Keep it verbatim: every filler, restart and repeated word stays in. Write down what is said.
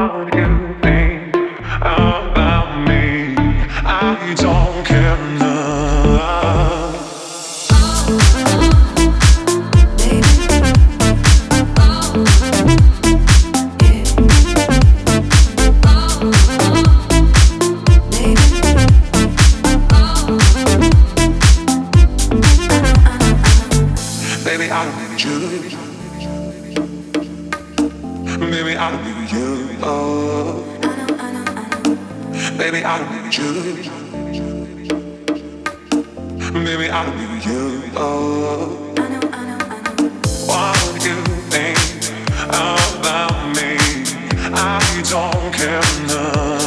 What you think about me? I don't care enough. Baby, I don't need you. Baby, I don't need you. Oh. Baby, I don't need you. Baby, I don't need you. Oh. What do you think about me? I don't care enough.